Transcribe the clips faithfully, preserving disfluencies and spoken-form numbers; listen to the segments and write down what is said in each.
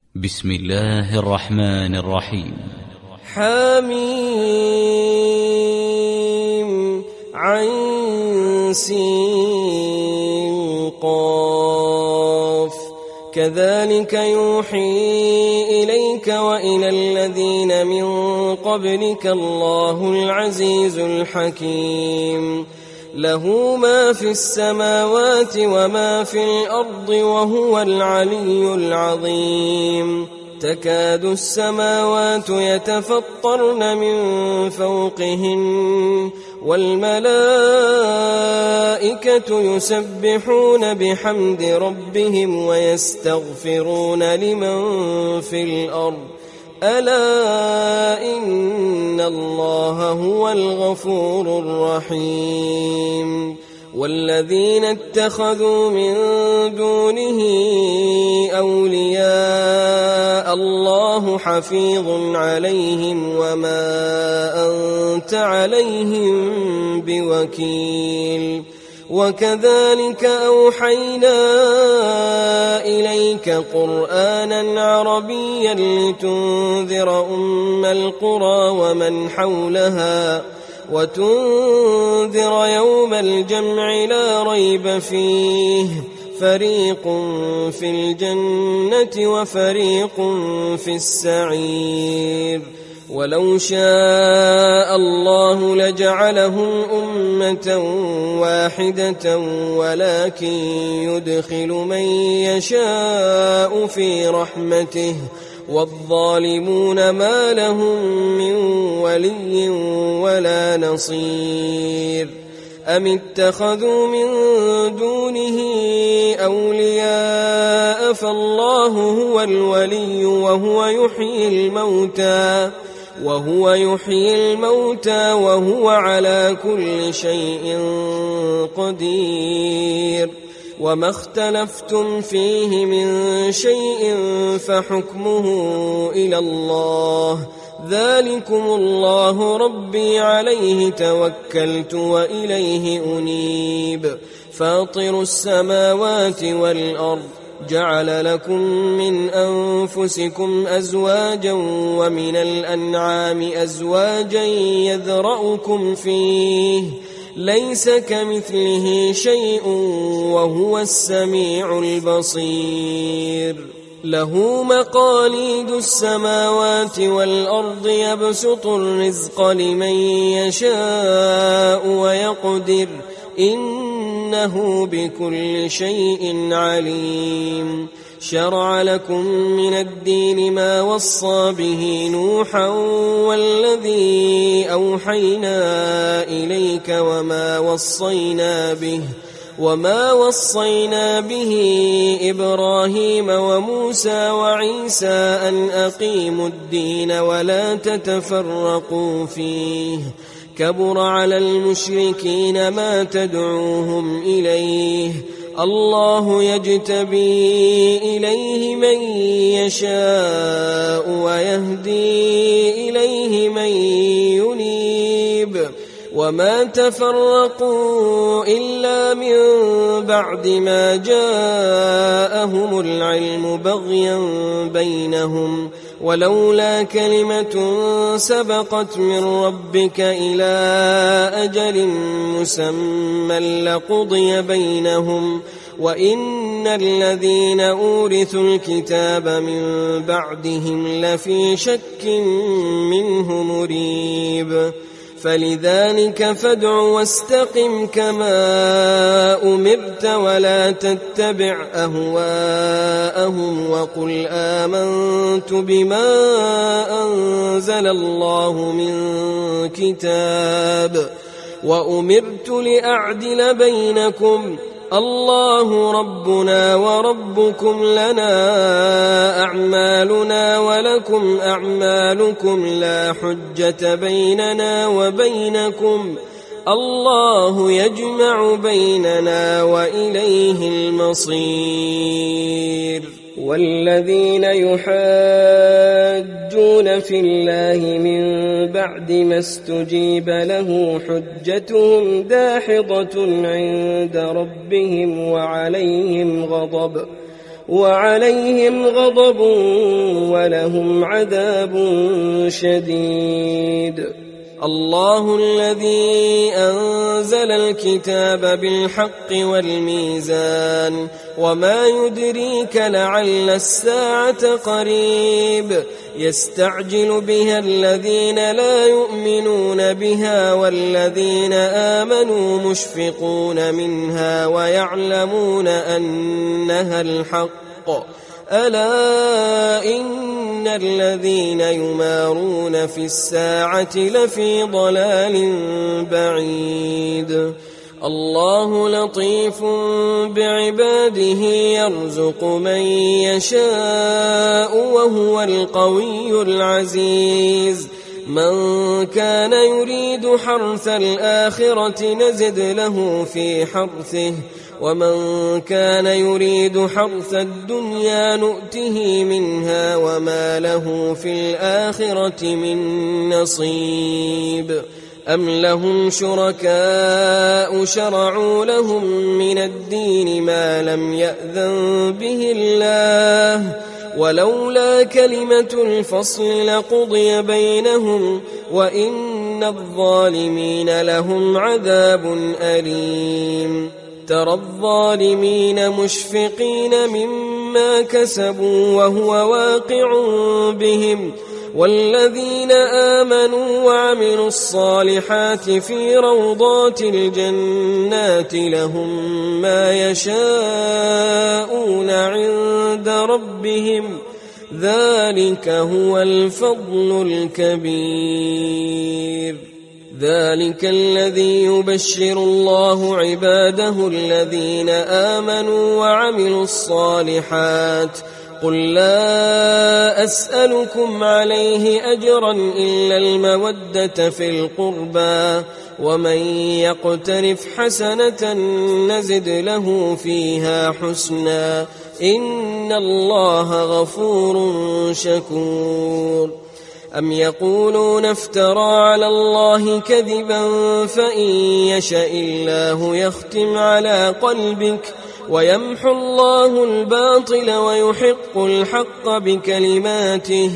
بسم الله الرحمن الرحيم. حميم عين سين قاف كذلك يوحي إليك وإلى الذين من قبلك الله العزيز الحكيم له ما في السماوات وما في الأرض وهو العلي العظيم تكاد السماوات يتفطرن من فوقهن والملائكة يسبحون بحمد ربهم ويستغفرون لمن في الأرض ألا إن الله هو الغفور الرحيم والذين اتخذوا من دونه أولياء الله حفيظ عليهم وما أنت عليهم بوكيل وكذلك أوحينا إليك قرآنا عربيا لتنذر أم القرى ومن حولها وتنذر يوم الجمع لا ريب فيه فريق في الجنة وفريق في السعير ولو شاء الله لجعلهم أمة واحدة ولكن يدخل من يشاء في رحمته والظالمون ما لهم من ولي ولا نصير أم اتخذوا من دونه أولياء فالله هو الولي وهو يحيي الموتى وهو يحيي الموتى وهو على كل شيء قدير وما اختلفتم فيه من شيء فحكمه إلى الله ذلكم الله ربي عليه توكلت وإليه أنيب فاطر السماوات والأرض جعل لكم من أنفسكم أزواجا ومن الأنعام أزواجا يذرأكم فيه ليس كمثله شيء وهو السميع البصير له مقاليد السماوات والأرض يبسط الرزق لمن يشاء ويقدر إنه بكل شيء عليم شرع لكم من الدين ما وصى به نوحا والذي أوحينا إليك وما وصينا به وما وصينا به إبراهيم وموسى وعيسى أن أقيموا الدين ولا تتفرقوا فيه كبر على المشركين ما تدعوهم إليه الله يجتبي إليه من يشاء ويهدي إليه من ينيب وما تفرقوا إلا من بعد ما جاءهم العلم بغيا بينهم ولولا كلمة سبقت من ربك إلى أجل مسمى لقضي بينهم وإن الذين أورثوا الكتاب من بعدهم لفي شك منه مريب فلذلك فادع واستقم كما أمرت ولا تتبع أهواءهم وقل آمنت بما أنزل الله من كتاب وأمرت لأعدل بينكم الله ربنا وربكم لنا أعمالنا ولكم أعمالكم لا حجة بيننا وبينكم الله يجمع بيننا وإليه المصير والذين يحاجون في الله من بعد ما استجيب له حجتهم داحضة عند ربهم وعليهم غضب وعليهم غضب ولهم عذاب شديد. الله الذي أنزل الكتاب بالحق والميزان وما يدريك لعل الساعة قريب يستعجل بها الذين لا يؤمنون بها والذين آمنوا مشفقون منها ويعلمون أنها الحق ألا إن الذين يمارون في الساعة لفي ضلال بعيد. الله لطيف بعباده يرزق من يشاء وهو القوي العزيز. من كان يريد حرث الآخرة نزد له في حرثه ومن كان يريد حرث الدنيا نؤته منها وما له في الآخرة من نصيب. أم لهم شركاء شرعوا لهم من الدين ما لم يأذن به الله ولولا كلمة الفصل لقضي بينهم وإن الظالمين لهم عذاب أليم. ترى الظالمين مشفقين مما كسبوا وهو واقع بهم والذين آمنوا وعملوا الصالحات في روضات الجنات لهم ما يشاءون عند ربهم ذلك هو الفضل الكبير. ذلك الذي يبشر الله عباده الذين آمنوا وعملوا الصالحات. قل لا أسألكم عليه أجرا إلا المودة في القربى ومن يقترف حسنة نزد له فيها حسنا إن الله غفور شكور. أم يقولون افترى على الله كذبا فإن يشاء الله يختم على قلبك ويمحو الله الباطل ويحق الحق بكلماته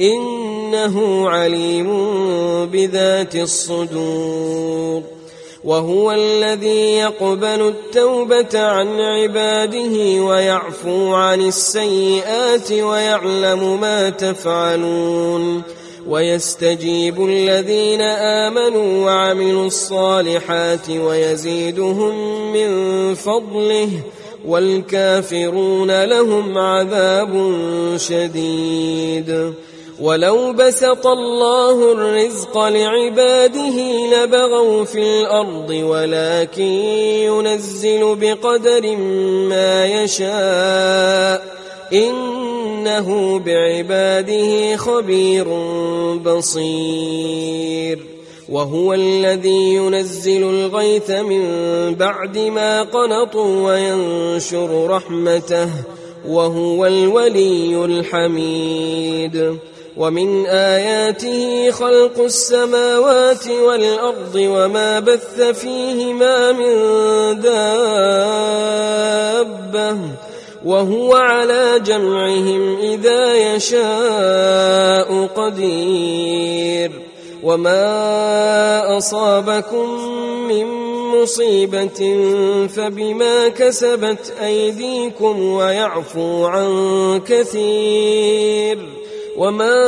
إنه عليم بذات الصدور. وهو الذي يقبل التوبة عن عباده ويعفو عن السيئات ويعلم ما تفعلون ويستجيب الذين آمنوا وعملوا الصالحات ويزيدهم من فضله والكافرون لهم عذاب شديد. ولو بسط الله الرزق لعباده لبغوا في الأرض ولكن ينزل بقدر ما يشاء إنه بعباده خبير بصير. وهو الذي ينزل الغيث من بعد ما قنطوا وينشر رحمته وهو الولي الحميد. ومن آياته خلق السماوات والأرض وما بث فيهما من دابة وهو على جمعهم إذا يشاء قدير. وما أصابكم من مصيبة فبما كسبت أيديكم ويعفو عن كثير. وما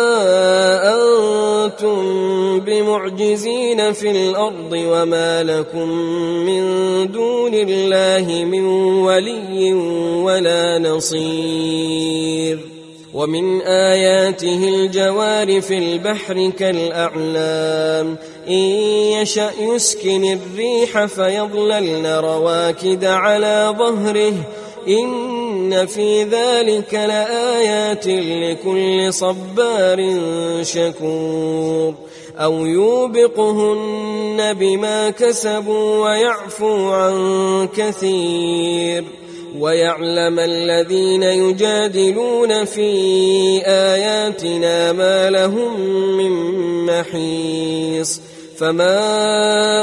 أنتم بمعجزين في الأرض وما لكم من دون الله من ولي ولا نصير. ومن آياته الجوار في البحر كالأعلام إن يشأ يسكن الريح فيظللن رواكد على ظهره إن في ذلك لآيات لكل صبار شكور. أو يوبقهن بما كسبوا ويعفو عن كثير. ويعلم الذين يجادلون في آياتنا ما لهم من محيص. فما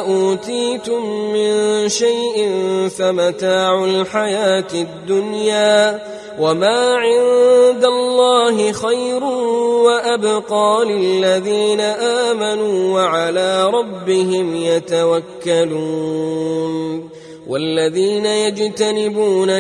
أوتيتم من شيء فمتاع الحياة الدنيا وما عند الله خير وأبقى للذين آمنوا وعلى ربهم يتوكلون والذين يجتنبون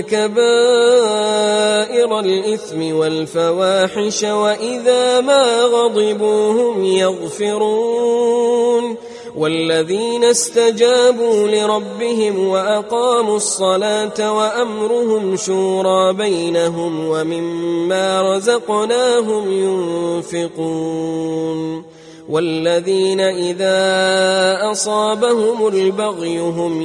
كبائر الإثم والفواحش وإذا ما غضبوا هم يغفرون والذين استجابوا لربهم وأقاموا الصلاة وأمرهم شورى بينهم ومما رزقناهم ينفقون والذين إذا أصابهم البغي هم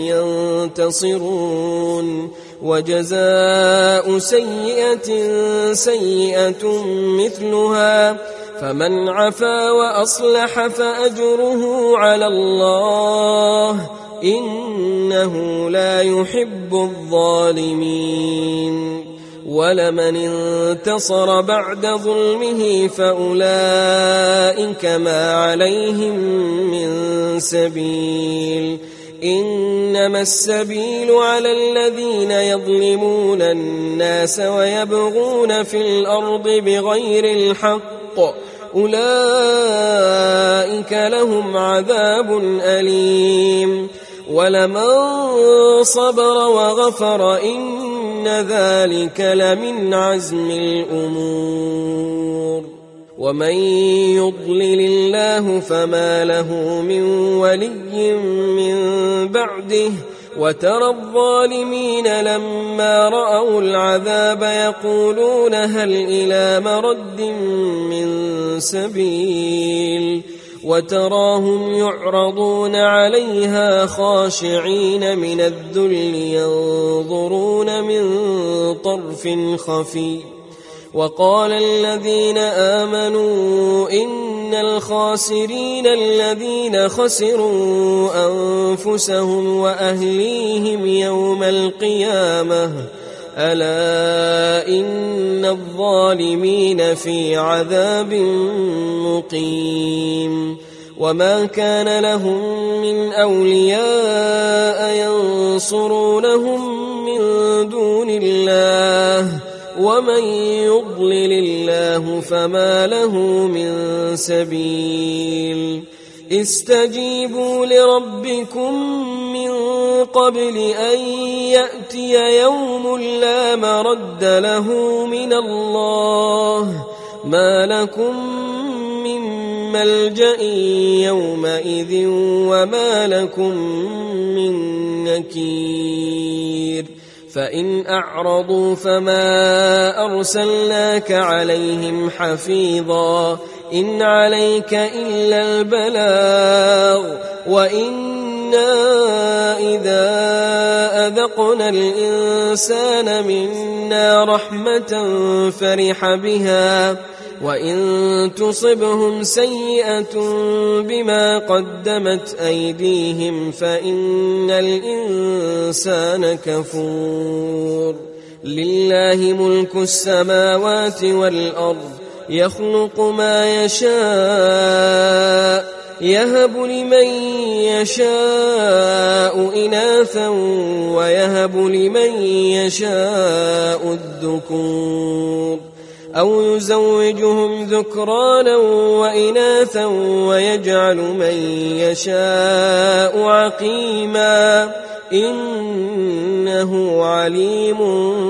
ينتصرون وجزاء سيئة سيئة مثلها فمن عفا وأصلح فأجره على الله إنه لا يحب الظالمين ولمن انتصر بعد ظلمه فأولئك ما عليهم من سبيل إنما السبيل على الذين يظلمون الناس ويبغون في الأرض بغير الحق أولئك لهم عذاب أليم ولمن صبر وغفر إن ذلك لمن عزم الأمور ومن يضلل الله فما له من ولي من بعده وترى الظالمين لما رأوا العذاب يقولون هل إلى مرد من سبيل وتراهم يعرضون عليها خاشعين من الذل ينظرون من طرف خفي وقال الذين آمنوا إن الخاسرين الذين خسروا أنفسهم وأهليهم يوم القيامة ألا إن الظالمين في عذاب مقيم وما كان لهم من أولياء ينصرونهم من دون الله ومن يضلل الله فما له من سبيل استجيبوا لربكم من قبل أن يأتي يوم لا مرد له من الله ما لكم من ملجأ يومئذ وما لكم من نكير فإن أعرضوا فما أرسلناك عليهم حفيظا إن عليك إلا البلاغ وإنا إذا أذقنا الإنسان منا رحمة فرح بها وإن تصبهم سيئة بما قدمت أيديهم فإن الإنسان كفور لله ملك السماوات والأرض يخلق ما يشاء يهب لمن يشاء إناثا ويهب لمن يشاء الذكور أو يزوجهم ذكرانا وإناثا ويجعل من يشاء عقيما إنه عليم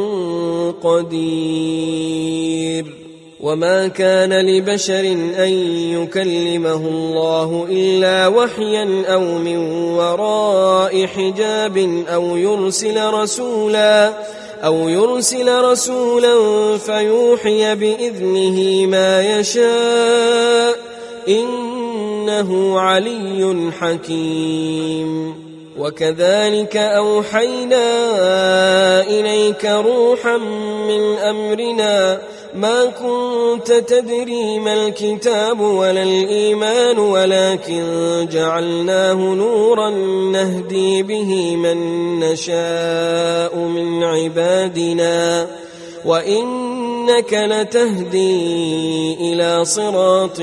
قدير وما كان لبشر أن يكلمه الله إلا وحيا أو من وراء حجاب أو يرسل رسولا أو يرسل رسولا فيوحي بإذنه ما يشاء إنه علي حكيم وكذلك أوحينا إليك روحا من أمرنا ما كنت تدري ما الكتاب ولا الإيمان ولكن جعلناه نورا نهدي به من نشاء من عبادنا وإنك لتهدي إلى صراط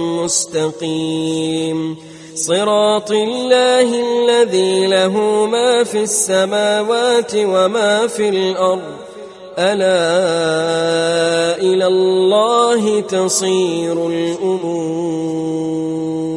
مستقيم صراط الله الذي له ما في السماوات وما في الأرض ألا إلى الله تصير الأمور.